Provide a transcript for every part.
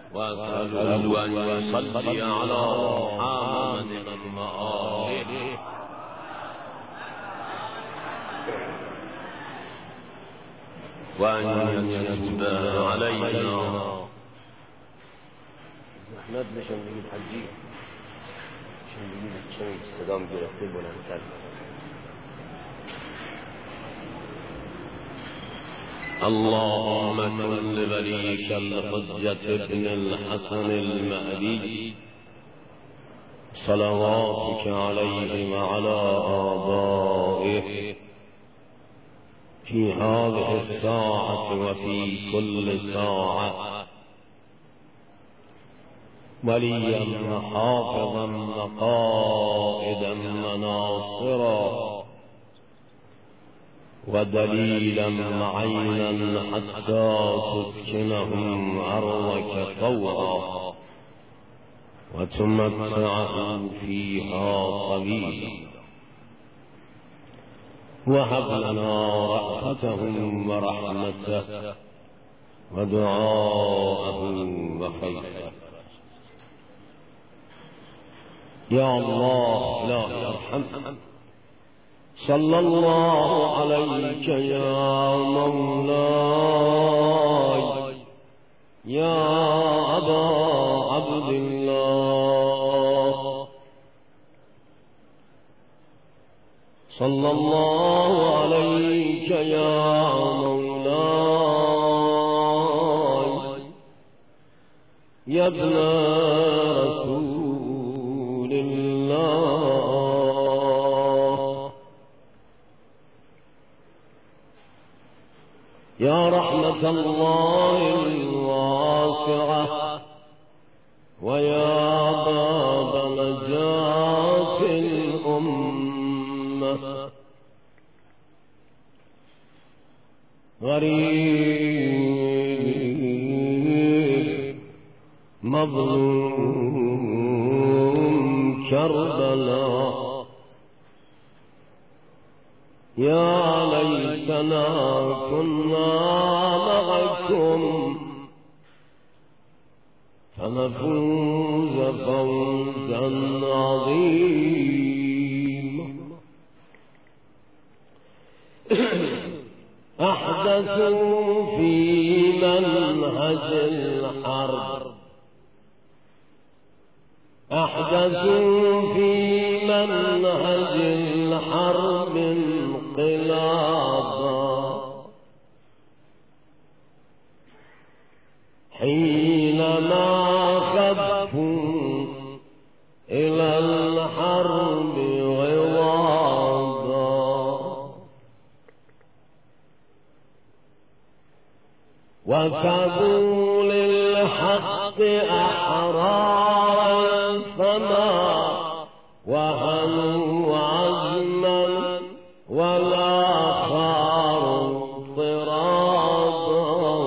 وأسأله أن يصلي على محمد وآله وأن يتوب علينا. زحمت نشان بگید حجی نشان بگید چون صدام گرفته بلندتر. اللهم كن لوليك الحجة ابن الحسن المهدي صلواتك عليه وعلى آبائه في هذه الساعة وفي كل ساعة وليا وحافظا وقائدا وناصرا ودليلا وعينا حتى تسكنهم أرضك طوعا وتمتعه فيها طويلا وهب لنا رأفتهم ورحمته ودعاءهم وخيره. يا الله لا يرحم صلى الله عليك يا مولاي يا أبا عبد الله صلى الله عليك يا مولاي يا ابن رسول الله يا رحمة الله الواسعة ويا باب نجاة الأمة غريب مظلوم كربلاء يا ليتنا كنا معكم فنفوز فوزا عظيما. أحدثوا في منهج الحرب أحدثوا في منهج الحرب انقلابا حينما خفوا إلى الحرب غواضا وكبوا للحق أحرارا فما وهنوا عزما ولا خاروا اضطرابا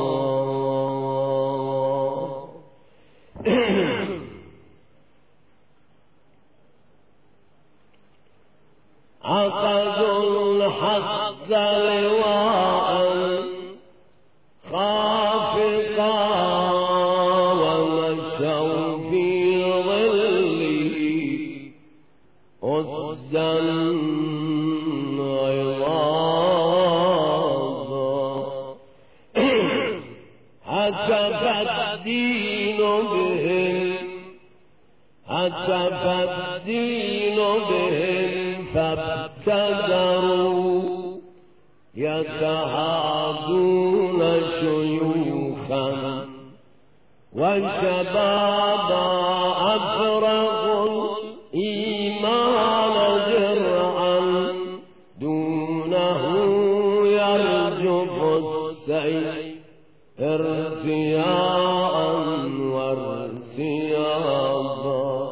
عقدوا الحق لواء خافقا ومشوا في ظله أسدا عظاما هتف الدين بهم فابتدروا يتهادون شيوخا وشبابا أفرغوا الإيمان درعا دونه يرجف السيف ارتياء وارتيابا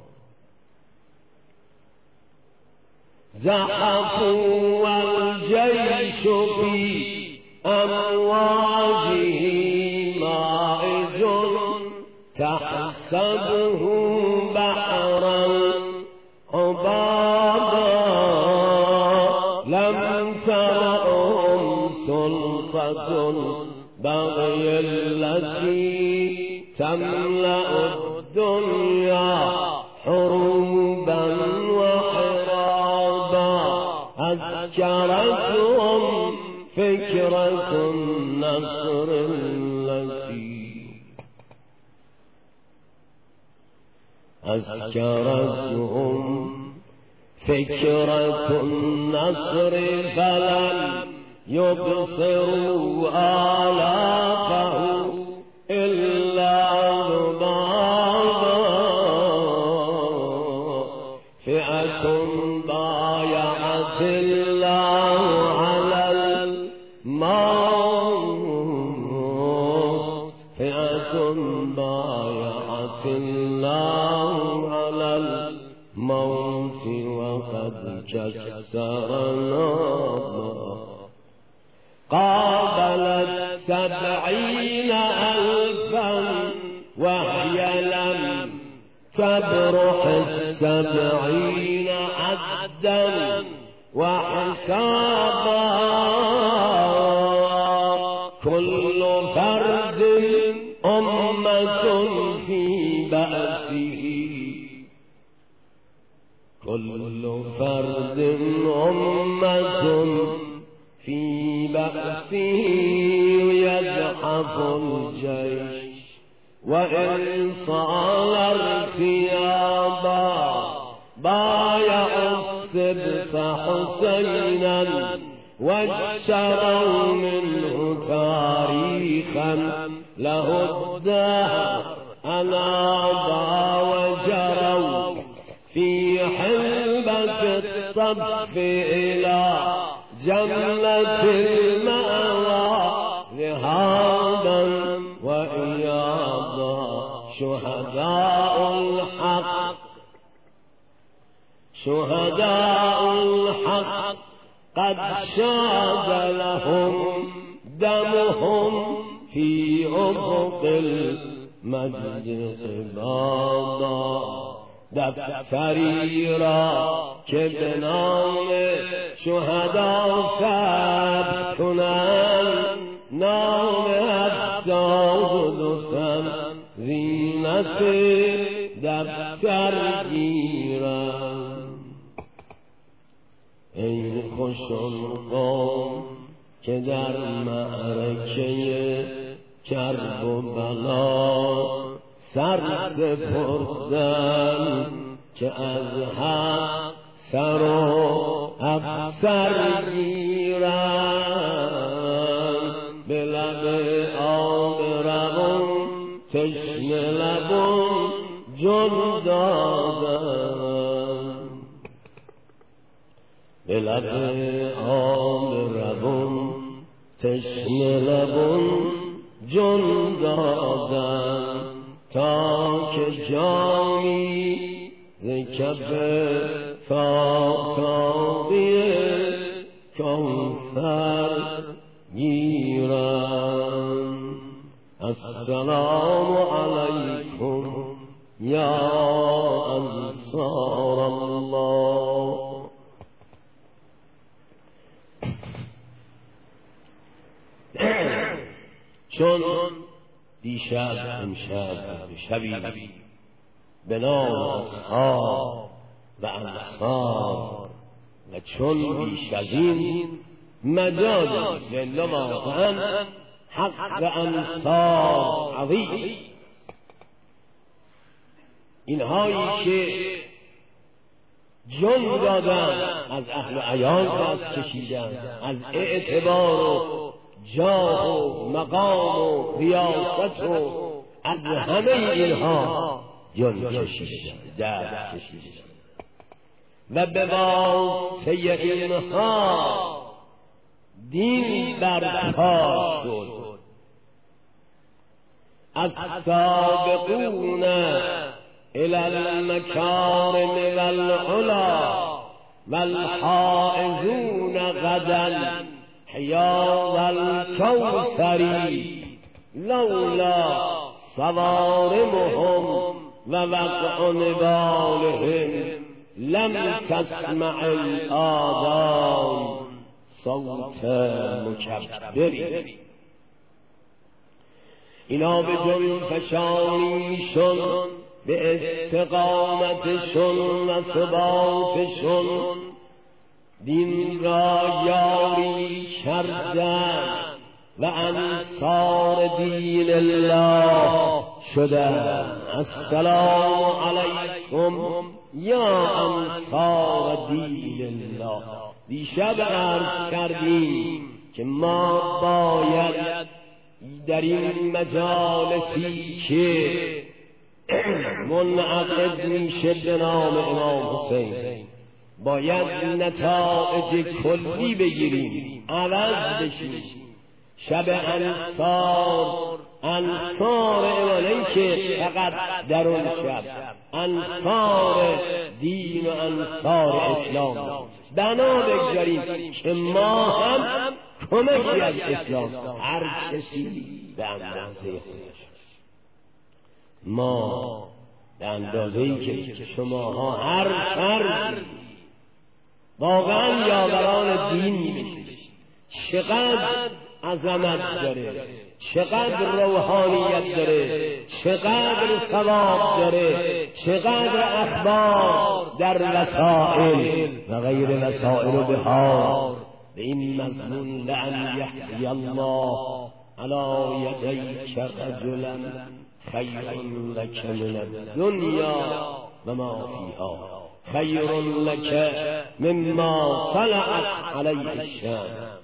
زحفوا والجيش في أمواجه مائج تحسبه بحرا حبابا لم ترهم سلطة البغي التي تملأ الدنيا حروبا وحرابا أذكرتهم فكرة النصر التي أذكرتهم فكرة النصر فلم يبصروا آلافه إلا ذبابا فئة بايعت الله على الموت فئة بايعت الله على الموت وقد كسرنا قابلت 70,000 وهي لم تبرح 70 عدا وحسابا كل فرد أمة في بأسه كل فرد أمة في بأسه يزحف الجيش وإن صال ارتيابا بايع السبط حسينا واشتروا منه تاريخا له الدهر أنابا وجروا في حلبة الصف إلى جنة المأوى ذهابا وإيابا شهداء الحق قد شاد لهم دمهم في أفق المجد قباضا دفتری را که به نام شهدا ثبت کنند نام 72 زینت دفتر گیرند ای خوش آن قوم که در معرکه کرب و بلا سر سپردن که از حق سر و افسر گیرند به لب آب روان تشنه لبان جان دادند به لب آب روان تشنه لبان جان دادند تا که جامی ز کف ساقی کوثر گیرند السلام علیکم یا انصار الله. چون دیشب امشب شبی به نام اصحاب و انصار و چون بیش از این مجاز جل واقعا حق انصار عظیم اینهایی که جان دادن از اهل عیان دست کشیدن از اعتبار و جاه و مقام و ریاست و از همه اینها جان کشیدن دست کشیدن و به واسطه اینها دین برپا شد. السابقون الى المكارم والعلا والحائزون غدا حیاض الکوثری لولا صوارمهم و وقع نبالهم لم تسمع الآذان صوت مکبری. اینا به جنفشانیشون، به استقامتشون و ثباتشون دین را یاری کردن و انصار دین الله شدن. السلام علیکم یا انصار دین الله. دیشب عرض کردیم که ما باید در این مجالسی که منعقد میشه به نام امام حسین باید نتایج کلی بگیریم، عوض بشیم. شب انصار ایمانه که فقط در اون شب انصار دین و انصار اسلام بنا بگذاریم که ما هم کمکی از اسلام، هر کسی به اندازه خودش. ما به اندازه‌ای که شماها هر فرد واقعا یاوران دین میشید، چقدر عظمت داره، چقدر روحانیت داره، چقدر ثواب داره، چقدر اخبار در وسائل و غیر وسائل و بهار به این مضمون لأن یحیی الله علی یدیک رجلا خیر لک من الدنیا و ما فیها خیر لک مما طلعت علیه الشمس.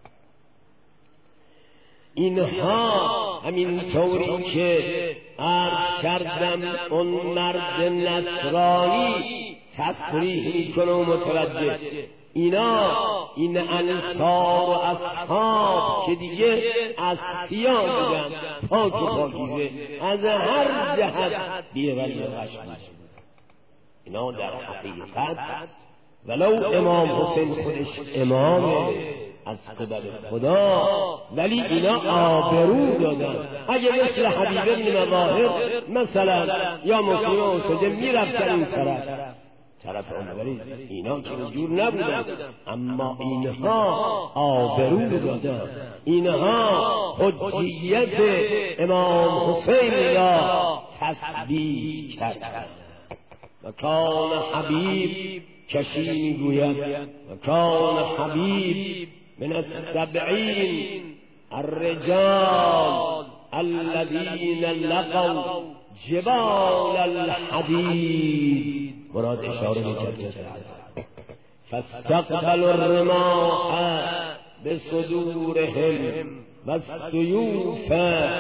اینها همین طوری که عرض کردم اون مرد نصرانی تصریح میکنه و متوجه، اینا این انصار و اصحاب که دیگه اصفیا بودن، پاک و پاکیزه، از هر جهت بی‌ولی و قشنگ. اینا در حقیقت ولو امام حسین خودش امامه از قبل خدا، ولی اینا آبرو دادن. اگه مثل حبیب بن مظاهر مثلا یا مسلم و سجل میرفتن این طرف اون، ولی اینا که جور نبودن، اما اینها آبرو دادن، اینها حجیت امام حسین را تثبیت کردن. و کان حبیب کشی میگوید و کان حبیب من السبعین الرجال الذين لقوا جبال الحديد، مراد اشاره می‌کرد فاستقبلوا الرماح بصدورهم والسيوف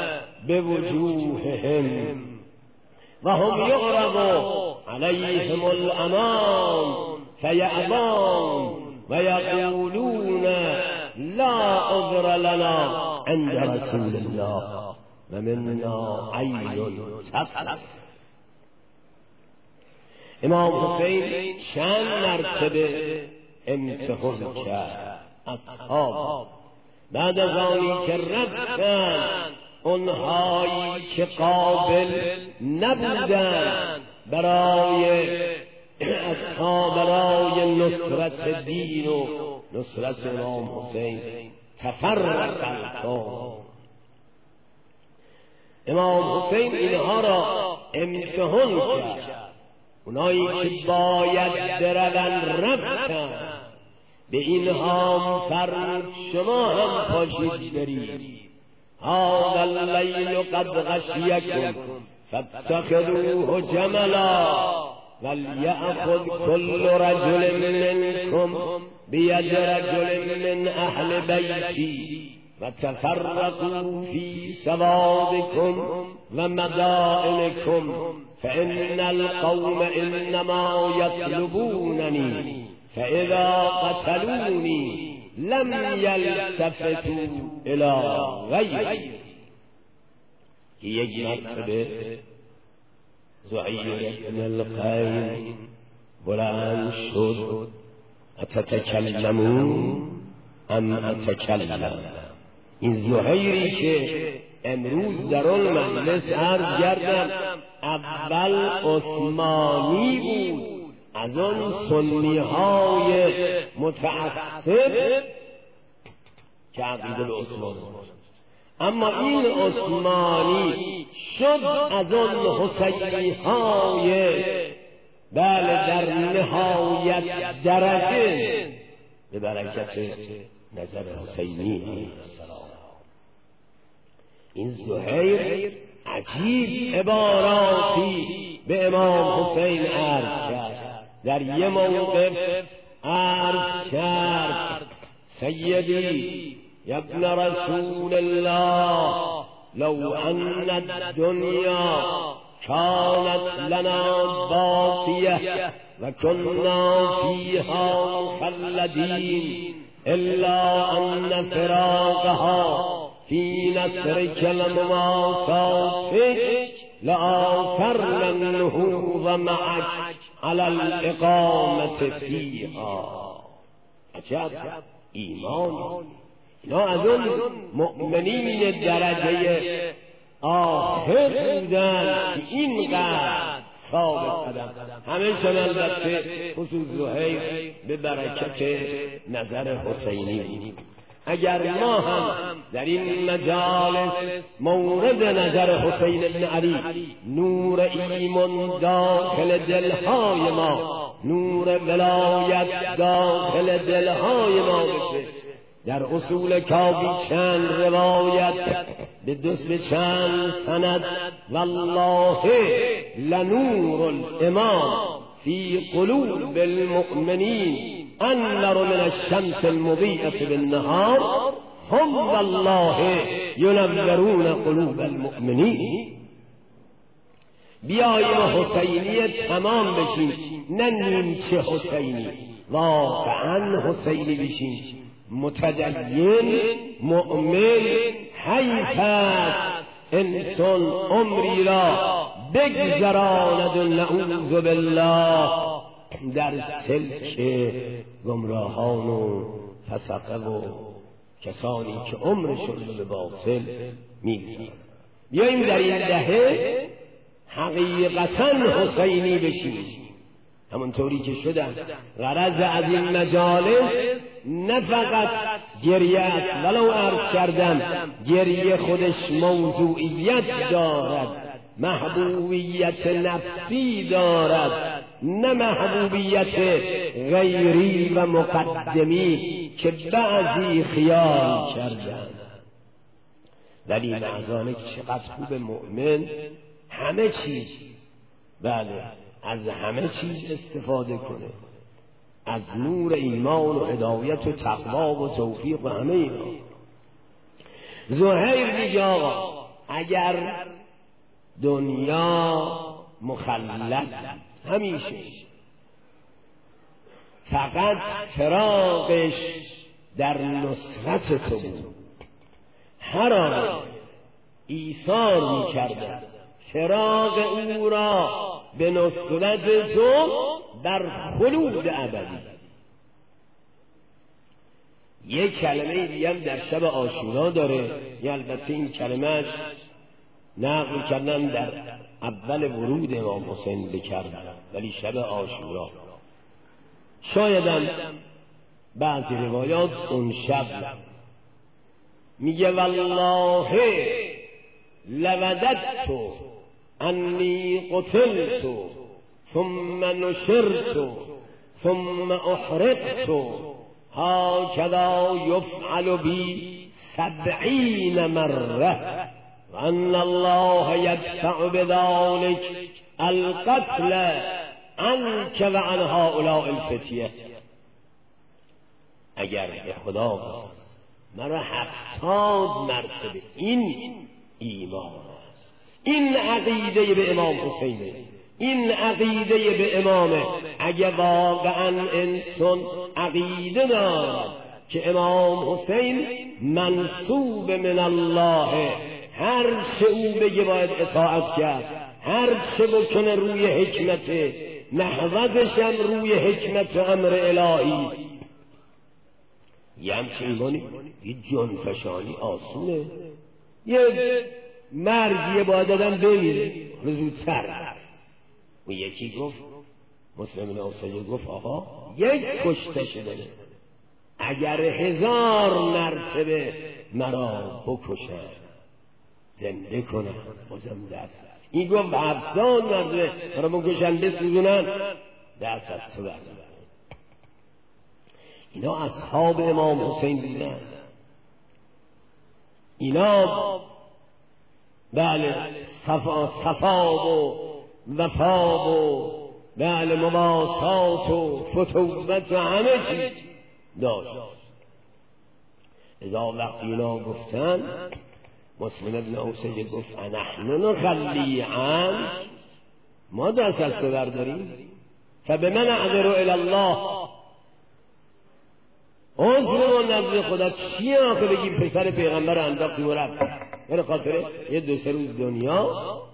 بوجوههم وهم يعرض عليهم الأمان فيأبون ويقولون لا عذر لنا عند رسول الله ومنا عين سقط. امام حسین چند مرتبه امتحان کرد اصحاب، بعد از آنی که رفتن اونهایی که قابل نبودن برای اصحاب، برای نصرت دین و نصرت امام حسین تفرق القوم. امام حسین اینها را امتحان کرد. اونایی که باید برون رفتن، به اینها فرمود شما هم پاشید برید. هذا اللیل قد غشیکم فاتخذوه جملا وليأخذ كل رجل منكم بيد رجل من أهل بيتي وتفرقوا في سوادكم ومدائنكم فإن القوم إنما يطلبونني فإذا قتلوني لم يلتفتوا إلى غيري. که یک مرتبه زعیر ابن القین بلند شد اتتکلمون ام اتکلم. این زهیری که امروز در آن مجلس عرض کردم اول عثمانی بود، از آن سنی های متعصب که عقیده به عثمان، اما این عثمانی شد از آن حسینی های بله در نهایت درجه به برکت نظر حسینی علیه السلام. این زهیر عجیب عباراتی به امام حسین عرض کرد. در یه موقف عرض کرد سیدی ابن رسول الله لو ان الدنیا كانت لنا باقیه و كنا فيها مخلدین الا ان فراقها في نصرك لمواساتك لآثرنا النهوض معك على الإقامة فيها. عجب ایمان. اینا از اون مؤمنین درجه آخر بودن که اینقدر ثابت قدم همه البته خصوص زهیر به برکت نظر حسینی. اگر ما هم در این مجالس مورد نظر حسین بن علی نور ایمان داخل دلهای ما، نور ولایت داخل دلهای ما بشه، در اصول کافی چند روایت به چند سند والله لنور الامام فی قلوب المؤمنین انظر من الشمس المضيئة بالنهار هم والله ينورون قلوب المؤمنین. بیاییم حسینی تمام بشیم، نه نیمچه حسینی، واقعا حسینی بشیم، متدین مؤمن. حیف است انسان عمری را بگذراند و نعوذ بالله در سلک گمراهان و فسقه و کسانی که عمرشون به باطل میگذرند. بیاییم در این دهه حقیقتا حسینی بشیم، همونطوری که شدن. غرض از این مجالس نه فقط گریه است، ولو عرض کردم گریه خودش موضوعیت دارد، محبوبیت نفسی دارد، نه محبوبیت غیری و مقدمی که بعضی خیال کردند. ولی معذالک چقدر خوب مؤمن همه چیز، بله، از همه چیز استفاده کنه، از نور ایمان و هدایت و تقوا و توفیق و همه اینا. زهیر میگه آقا اگر دنیا مخلد همیشه فقط فراقش در نصرت تو بود، هر آن ایثار میکرده فراق او را به نصرت تو بر خلود ابدی. یک کلمه دیگه هم در شب عاشورا داره، یه البته این کلمهش نقل کردن در اول ورود امام حسین بکردن، ولی شب عاشورا شایدم بعضی روایات اون شب میگه والله لوددت انی قتلت ثم نشرت ثم احرقت هكذا يفعل بي 70 مرة وأن الله يدفع بذلك القتل عنك وعن هؤلاء الفتية. اگر به خدا قسم مرا 70 مرتبه، این ایمان است، این عقیده به امام حسینه، این عقیده به امامه. اگه واقعا انسان عقیده دارد که امام حسین منصوب من الله، هر چه او بگه باید اطاعت کرد، هر چه بکنه روی حکمت، محوزش هم روی حکمت و امر الهی است. یه همچه ایمانی یه جانفشانی آسونه، یه مرگیه باید آدم بمیره زودتر. و یکی گفت مسلم ناصری گفت آقا یک کشته شده، اگر 1000 مرتبه مرا بکشن زنده کنن بازم دست این گفت 70 مرده برای بکشن بسوزونن دست از تو بردارن. اینا اصحاب امام حسین بودن. اینا بله صفا و وفا و بله مواسات و فتوت و همه چیز داشت. اذا وقتی اینا گفتن مسلم ابن اوسیه گفت نحن نخلی عنک، ما دست از تو برداریم، فبمن اعذر الی الله، عذر و نزد خدا چیه آخه بگی پسر پیغمبر انداختی و رفت برای خاطر یه 2-3 روز دنیا؟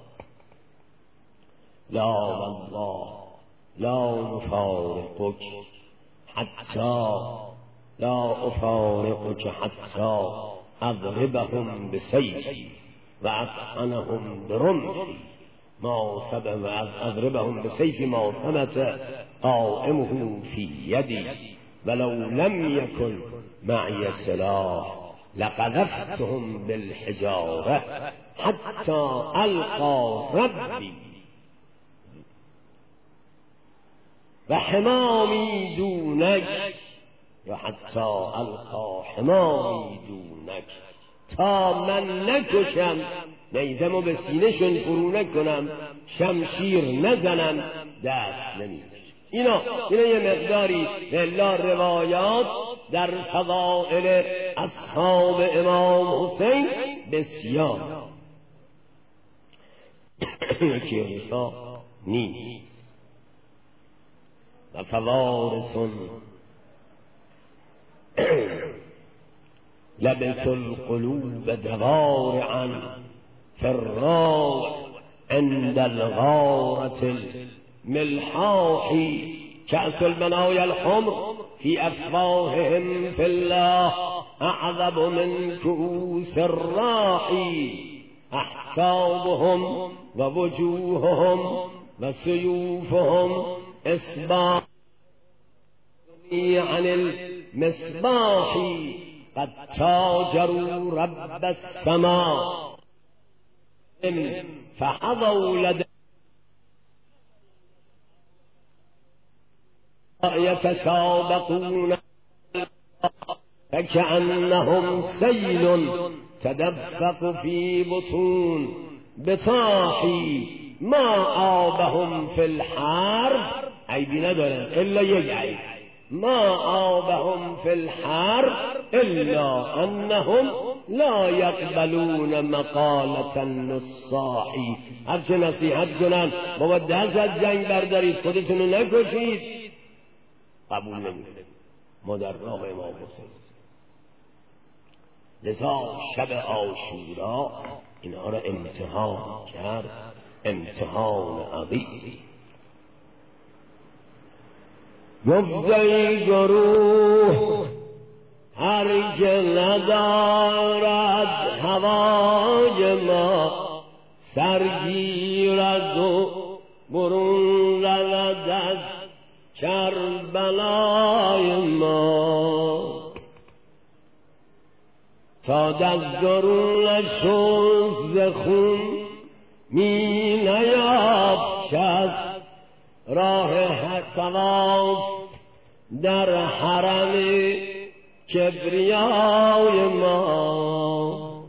لا والله لا نفارقك حتی لا افارقك حتی اضربهم بسیفی و اطعنهم برمحی ما ثبت و اضربهم بسیفی ما ثبت قائمه فی یدی ولو لم يكن معي سلاح لقذفتهم بالحجاره حتى القى ربي و حمامی دونک، یا حتی القا حمامی دونک، تا من نکشم نیزمو به سینه‌شون فرو نکنم شمشیر نزنم دست نمیکشم. اینا یه مقداری الا روایات در فضائل اصحاب امام حسین بسیار یکی رسا نیست. و فوارسون لبس القلوب دوارعا فراع عند الغارة الملحاح كأس المنايا الحمر في أفواههم في الله أعذب من كؤوس الراحي أحسابهم ووجوههم وسيوفهم إصباح عن المصباح قد تاجروا رب السماء فحظوا لدى يتسابقون فكأنهم سيل تدفق في بطون بطاحي ما آبهم في الحرب عیبی ندارن الا یک عیب، ما آبهم فی الحرب الا انهم لا یقبلون مقالة النصاح. هرچه نصیحت کنن بابا دست از جنگ بردارید خودتونو نکشید قبول نمیکنه. ما در راه امام حسین لذا شب عاشورا اینها را امتحان کرد، امتحان عظیم. گفت ای گروه هر که ندارد هوای ما سرگیرد و برون رود از کربلای ما تا دزدرونش ز خون می نیابد راه طواف در حرم کبریای ما.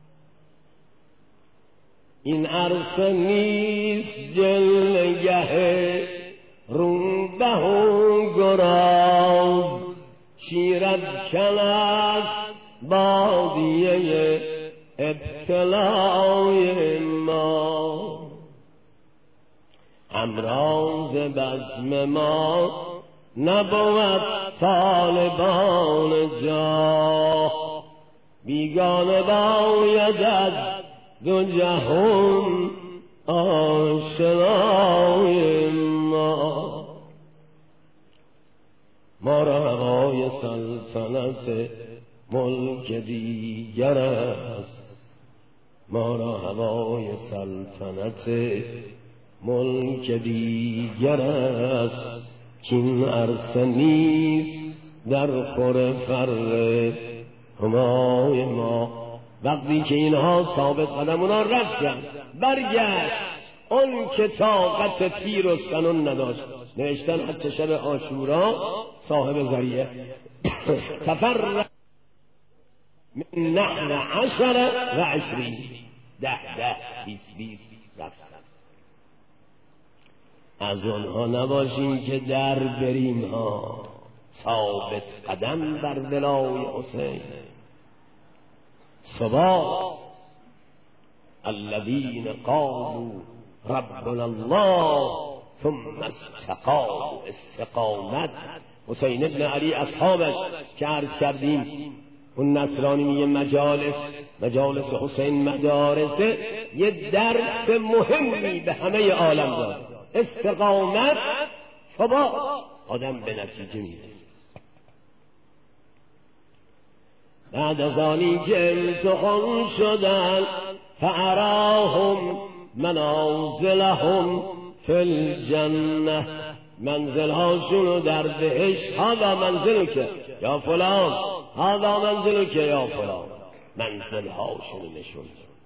این عرصه نیست جلگه روبه و گراز شیرافکن است بادیه ابتلای ما. همراز بزم ما نبود طالبان جاه بیگانه باید از دو جهان آشنای ما. ما را هوای سلطنت ملک دیگر است، ما را هوای سلطنت ملک دیگر است کین عرصه نیست در خور فر همای ما. وقتی که اینها ثابت قدمونا رفتن برگشت اون که طاقت تیر و سنون نداشت. نوشتن حتی شب عاشورا صاحب ذریعه تفرق من نحن 10 و 20 20 رفتن. از اونها نباشیم که در بریم ها، ثابت قدم بر ولای حسین. ثبات الذین قالوا ربنا الله ثم استقاموا. استقامت حسین ابن علی اصحابش که عرض کردیم اون نصرانی میگه مجالس حسین مدارسه، یه درس مهمی به همه عالم داد. استقامت ثبات، آدم به نتیجه میرسه. بعد از آنی که امتحان شدن فاراهم منازلهم فی الجنه، منزلهاشونو در بهشت، هذا منزلک یا فلان، هذا منزلک یا فلان، منزلهاشونو نشون.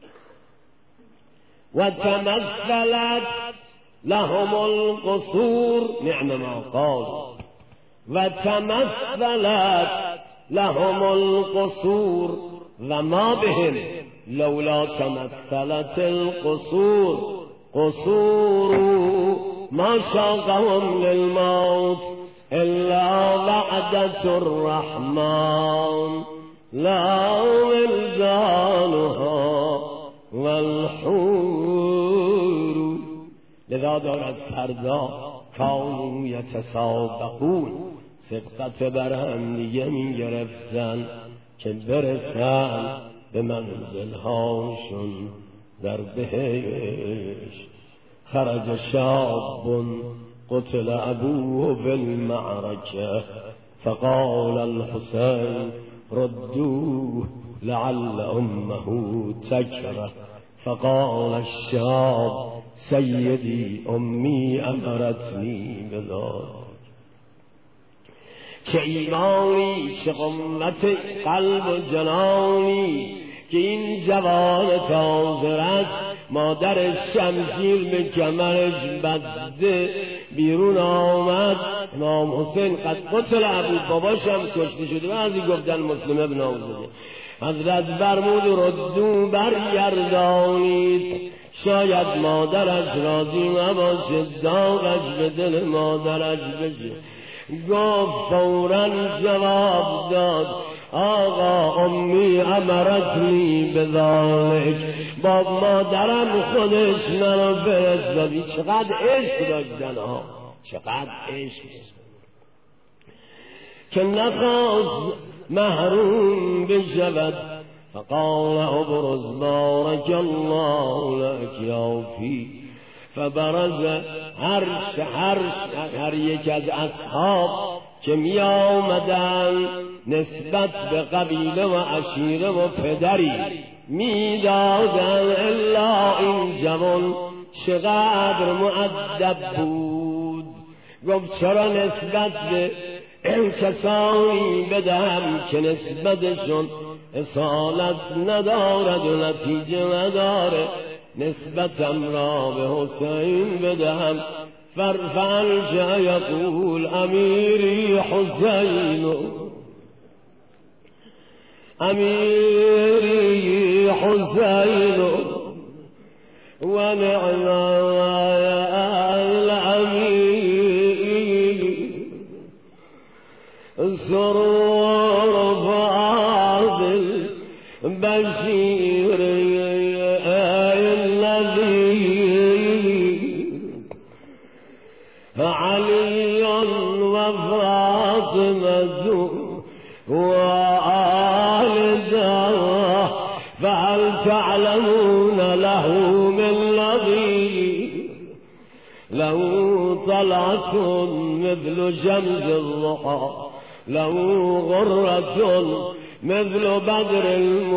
و تمثلت لهم القصور، نعم ما قال، و تمثلت لهم القصور و ما بهم لولا تمثلت القصور قصور ما شاقهم للموت الا وعدة الرحمن لا ولدانها والحور. لذا دارد فردا کانوا یتسابقون، سبقت بر هم دیگه می گرفتن که برسن به منزلهاشون در بهشت. خرج شاب قتل ابوه بالمعركه فقال الحسين ردوه لعل امه تكره فقال الشاب سيدي امي امرتني بذلك. چه ایمانی، چه قوت قلب و جنانی که این جوان تازه مادر شمشیر به کمرش بسته بیرون آمد. امام حسین قد قتل ابو، باباشم کشته شده، بعضی گفتن مسلم ابن عوضه. حضرت فرمود ردو برگردانید، شاید مادرش راضی نباشه، داغش به دل مادرش بشه. گفت فوراً جواب داد آقا امی امرتنی بذالک، با مادرم خودش منو فرستادی. چقدر عشق داشتن ها، چقدر عشق که نخواست محروم بشود. فقال ابرز بارک الله لك یا فی، فبرز هر یک از اصحاب که می آمدن نسبت به قبیله و عشیره و پدری می دادن، الا این جوان چقدر مؤدب بود. گفت چرا نسبت به کسانی بدهم که نسبتشون اصالت ندارد و نتیجه نداره، نسبتم را به حسین بدهم. فرفعل یقول امیری حسین، امیری حسین و نعم الامیر سرور فاضل بشیر علی و فاطمه وآل داره فهل تعلمون له من لغی له طلعة مثل شمس الضحى له غرة مثل بدر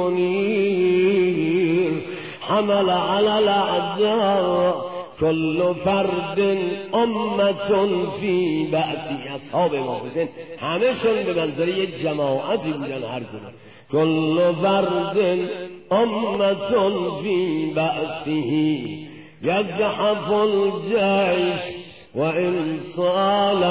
المنير حمل على الأعداء كل فرد امتون فی بأسی. اصحاب امام حسین همه‌شون به منظره یک جماعتی بودن، هر کدوم كل فرد أمة في بأسه يزحف الجيش وإن صال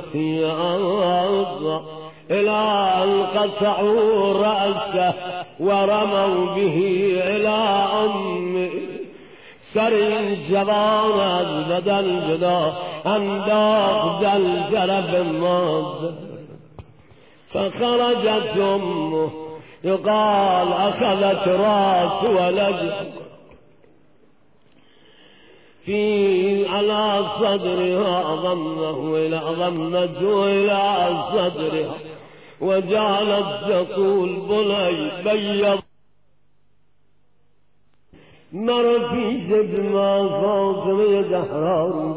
ارتياض إلى أن قطعوا رأسه ورموا به إلى أمه سر جوان از بدن جدا انداخت در جرف مادر فخرجت أمه يقال أخذت رأس ولد في على صدرها ضمته إلى صدرها وجعلت تقول بني بيض مر في جدما فاطمة زهراء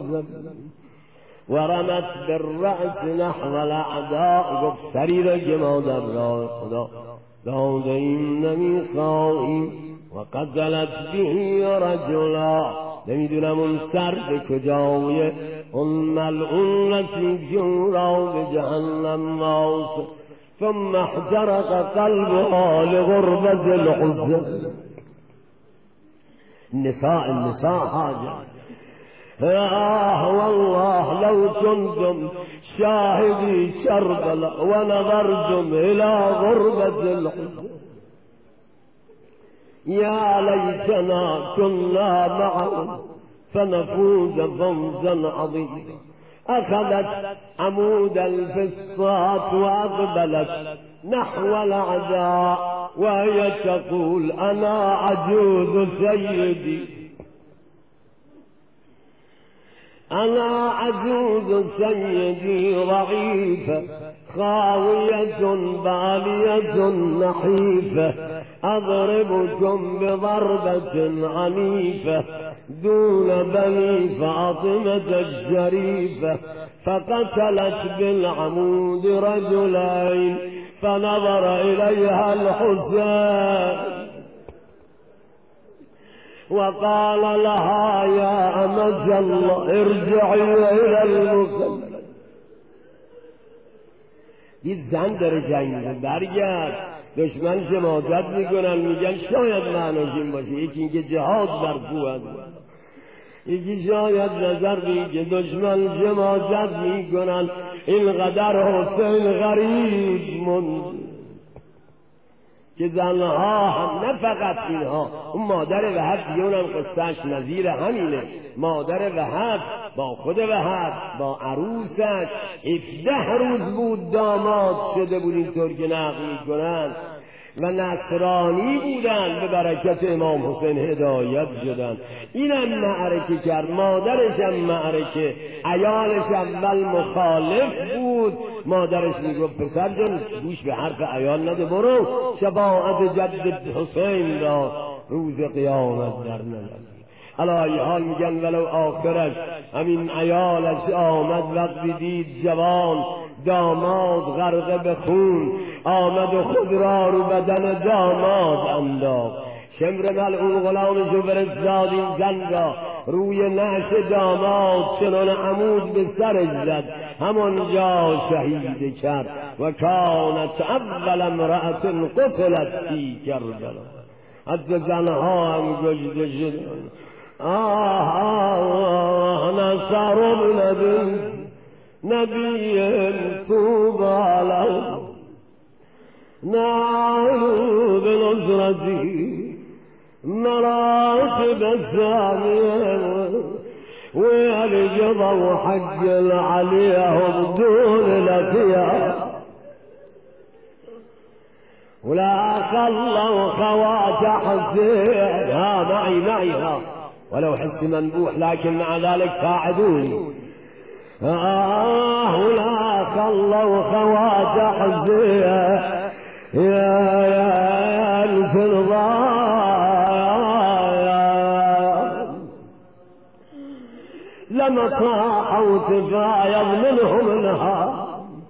ورمت بالرأس نحو الأعداء گفت سری را که ما در راه خدا داده ایم نمیخواهیم و قتلت به رجلا نمیدونم اون سر به کجایه اون ملعون رسید که اون را به جهنم واسه ثم احترق قلبها لغربة الحزن النساء حاجة والله لو كنتم شاهدي كربلاء ونظرتم إلى غربة الحزن يا ليتنا كنا معهم فنفوز فوزا عظيما أخذت عمود الفسطاط وأقبلت نحو الأعداء وهي تقول أنا عجوز سيدي أنا عجوز سيدي ضعيفة خاوية بالية نحيفة أضربكم بضربة عنيفة دون بني فاطمة الشريفة فقتلت بالعمود رجلين فنظر إليها الحسين وقال لها يا أمة الله ارجعي إلى المصلى دید زن داره جنگ برگرد دشمن شماتت میکنن میگن شاید معناش این باشه یکی اینکه جهاد برفو هست یکی شاید نظر بگی که دشمن شماتت میکنن اینقدر حسین غریب موند که زنها هم نه فقط اینها اون مادر وهب دیگه اونم قصهش نظیر همینه مادر وهب با خود وهب با عروسش 17 روز بود داماد شده بود اینطور که نقل میکنن و نصرانی بودن به برکت امام حسین هدایت شدن اینم معرکه کرد مادرش هم معرکه عیالش اول مخالف بود مادرش میگفت پسر جان گوش به حرف عیال نده برو شفاعت جد حسین را روز قیامت در نده علای حال میگن ولو آخرش همین عیالش آمد وقتی دید جوان داماد غرق به خون آمد و خود را رو بدن داماد انداخت شمر ملعون غلامشو فرستاد این زن را روی نعش داماد چنان عمود به سرش زد همانجا شهید کرد و کانت اول امرأت قتلت فی کربلا حتی زنها هم کشته شدند نصر ابن نبی طوبى له نعلو بنصرته مراتب السامية ويلجضوا حج عليهم دون الأخيار ولا خلوا خوات حسين معي ولو حس منبوح لكن مع ذلك ساعدوني لا خلوا خوات حزية يا الفرضاء لما طاحوا تفايض منهم منها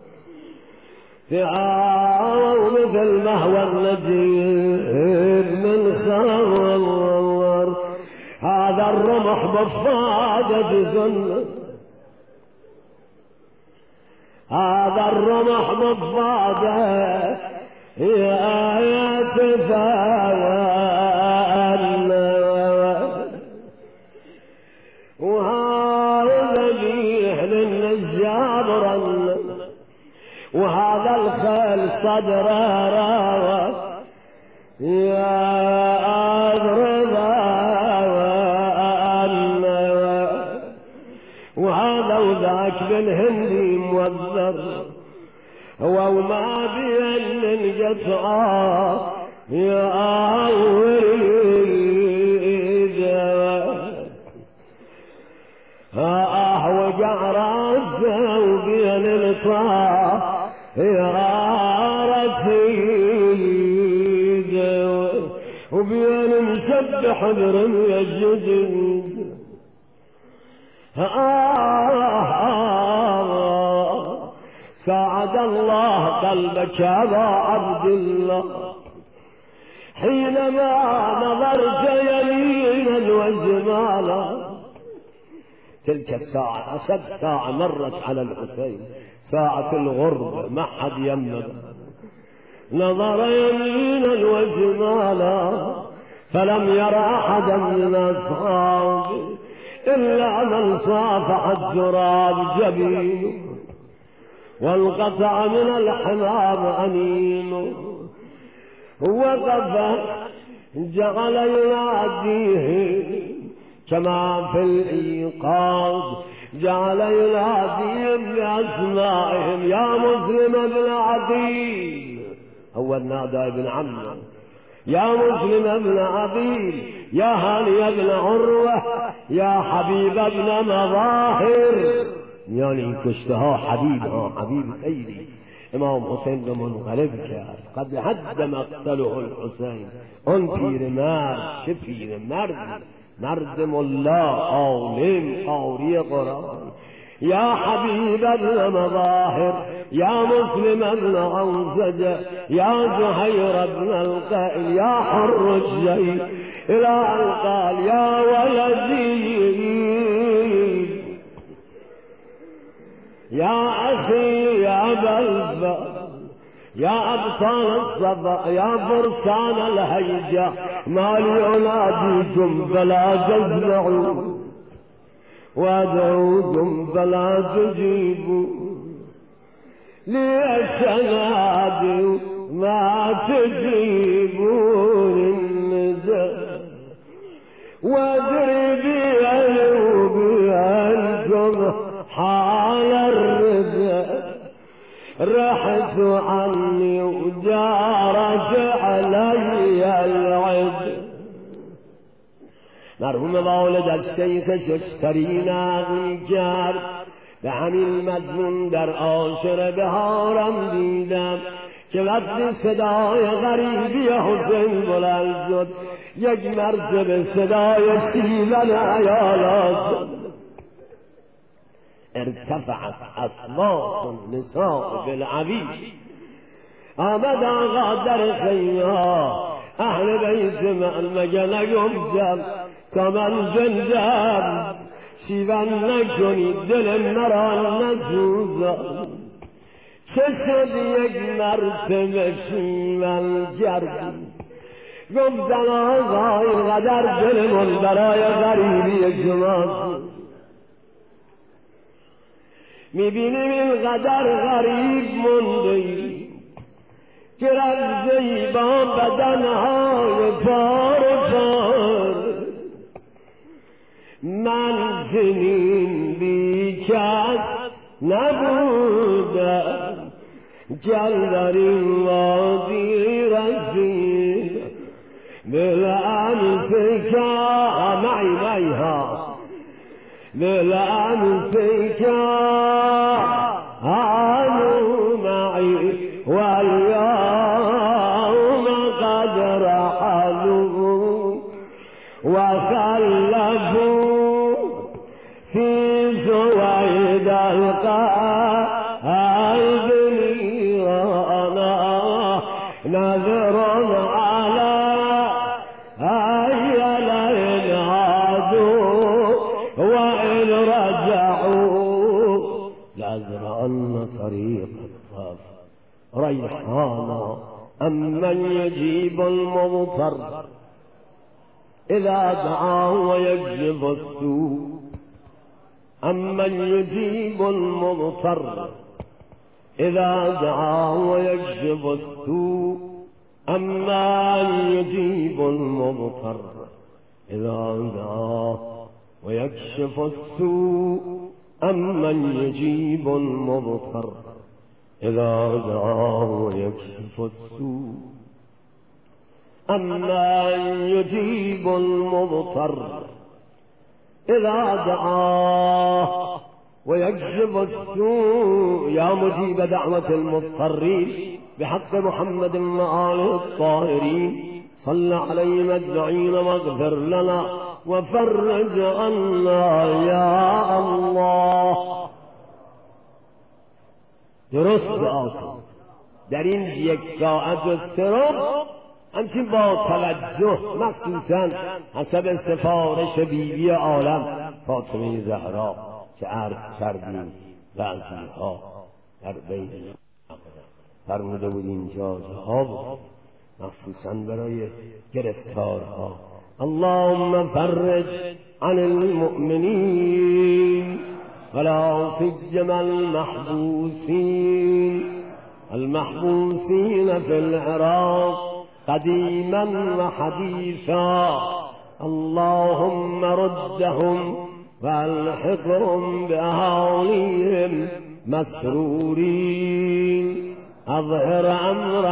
تعاووا مثل مهوى النجيب من خمر هذا الرمح بفادة سنة هذا الرمح بفادة وهذا بيح للنجار وهذا الخيل صدره راوى يا أضربا وهذا وذاك بالهندي موذر وما بين القطعة يا وريد وقع راسه وبين الطاع يا رتيد وبين مسبح برمي الجديد ساعد الله قلبك يا عبد الله حينما نظرت يمينا وشمالا. تلك الساعة أشد ساعة مرت على الحسين، ساعة الغرب ما حد يمنع. نظر يمينا وشمالا فلم ير أحدا من أصحابه إلا من صافح التراب جبينه والقطع من الحمام أنينه. وقف جعل يناديه كما في الإيقاظ، جعل يناديهم بأسمائهم يا مسلم بن عقيل، هو نادى ابن عمه يا مسلم بن عقيل، يا هاني بن عروة، يا حبيب بن مظاهر، يعني كشتها حبيب خيري امام حسين بن منقلب کرد. قد حد مقتله الحسين اون پیر مرد چه پیر مرد ملا عالم قاری قرآن. يا حبيب ابن مظاهر، يا مسلم ابن عنزجة، يا زهير ابن القائل، يا حر الجيل إلى أن قال يا ولدي يا أخي يا أبا الفضل، يا أبطال الصفا، يا فرسان الهيجة، ما لي أناديكم فلا تسمعوا وادعوكم فلا تجيبوا، ليش أنادي ما تجيبون النداء، وادري بأنكم حال الرداء. رحت عني وجارت علي العد. مرحوم مولد الشیخ ششتری نقل کرد به همین مضمون در عاشر بهارم دیدم که وقتی صدای غریبی حسین بلند شد یک مرتبه صدای شیون عیالات ارتفعت اصوات النساء بالعبید. آمد آقا در خیمه اهل بیت من مگه نگفتم تا من زندم شیون نکنید دل مرا نسوزان. چه شد یک مرتبه شیون کردی؟ گفتم آقا اینقدر دلمون برای غریبی شماست، میبینیم اینقدر غریب مونده که رفته با بدنهای پار پار. من چنین بی کس نبودم که در این وادی رسید بالامس معیها بالامس كانوا معي واليوم قد رحلوا وخلفوا في سويد القلب نيرانا نذر على أيل الهادوا وإن رجعوا لأزرعن طريق الطاف ريحانا امن یجیب المضطر اذا دعاه ويكشف السوء امن یجیب المضطر اذا دعاه ويكشف السوء امن یجیب المضطر اذا دعاه ويكشف السوء امن یجیب المضطر اذا دعاه ويكشف السوء امن یجیب المضطر اذا دعاه ويكشف السوء يا مجيب دعوة المضطرين بحق محمد وآله الطاهرين صل عليهم أجمعين واغفر لنا وفرج عنا يا الله. درست دعا کن در این 1 ساعت و 3 ربع، همچنین با توجه مخصوصا حسب سفارش بیبی عالم فاطمه زهرا که عرض کردیم وعظیها در بین فرموده بود اینجا دعا بود مخصوصا برای گرفتارها. اللهم فرج عن المؤمنین ولا سيما المحبوسين في العراق قديما وحديثا. اللهم ردهم والحقهم بأهاليهم مسرورين. اظهر امر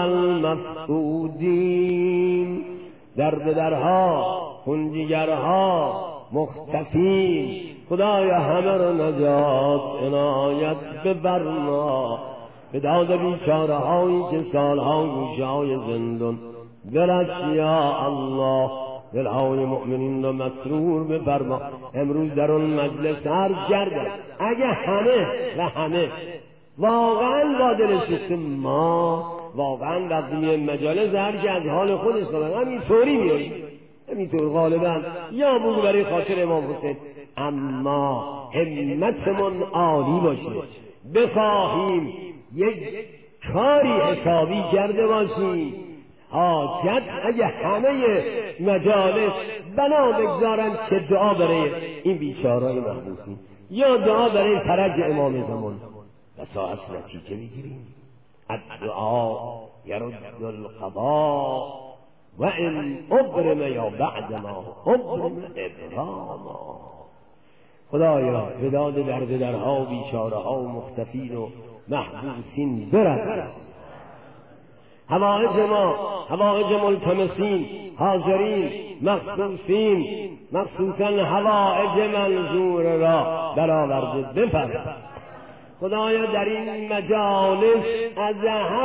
المفقودين. درد درها خونجگرها مختفین خدایا همه رو نجات عنایت بفرما. به داد بیچاره هایی که سالها گوشه های زندان برس یا الله دلهای مؤمنین رو مسرور بفرما. امروز در اون مجلس عرض کردم اگه همه واقعا با دل سوخته ما واقعا وقتی میایم مجالس هر که از حال خودش کنن همینطوری میاییم همینطور غالبا یا بگو برای خاطر امام حسین، اما همتمون عالی باشه، بخواهیم یک کاری حسابی کرده باشیم. حاجت اگه همه مجالس بنا بگذارن که دعا برای این بیچاره‌های محبوسین یا دعا برای فرج امام زمان و ساعت نتیجه بگیریم. الدعا یرد القضا و ان ابرم یا بعد ما ابرم ابراما. خدایا به داد درد درها و بیچاره ها و مختفین و محبوسین برس. حوائج ما، حوائج ملتمسین، حاضرین، مخصوصین، مخصوصا حوائج منظور را برآورده بفرما. خدایا در این مجالس از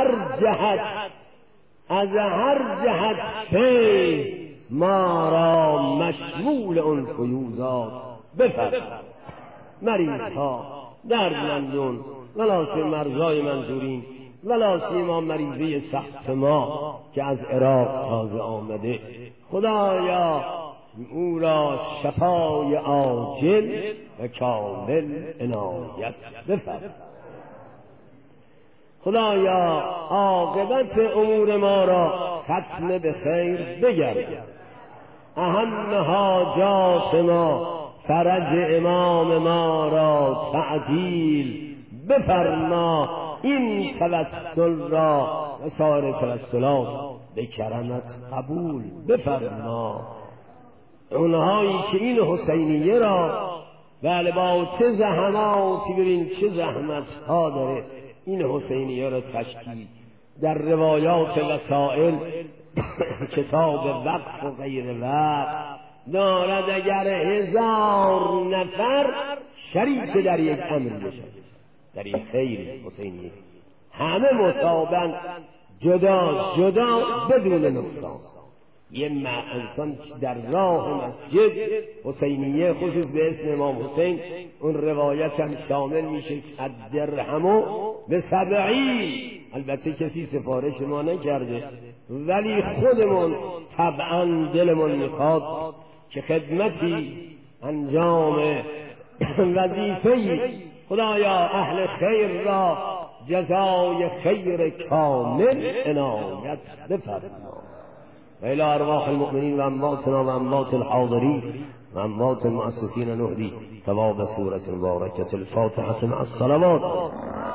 هر جهت فیض ما را مشمول اون فیوزات بفرما. مریض ها، دردمندون، ولا مرزای منظورین، ولا سیما مریضی سخت ما که از عراق تازه آمده، خدایا او را شفای عاجل و کامل عنایت بفرما. خدایا عاقبت امور ما را ختم به خیر بگردان. اهم حاجات ما، فرج امام ما را تعجیل بفرما. این توسل را و سایر توسلات به کرمت قبول بفرما. اونهایی که این حسینیه را بله با چه زحماتی برین چه زحمت ها داره این حسینیه را تشکیل در روایات وسائل کتاب وقف و غیر وقف دارد. اگر 1000 نفر شریک در یک امر بشد در این خیر حسینیه، همه مطابق جدا بدون نقصان، یه انسان در راه مسجد حسینیه خصوص به اسم امام حسین، اون روایت هم شامل میشه الدرهم ب70. البته کسی سفارش ما نکرده ولی خودمون طبعا دلمون میخواد که خدمتی انجام وظیفه‌ای خدایا اهل خیر را جزای خیر کامل عنایت بفرما. و الى ارواح المؤمنین و امواتنا و اموات الحاضرین و اموات المؤسسین نهدی ثواب سورة مبارکة الفاتحة مع الصلوات.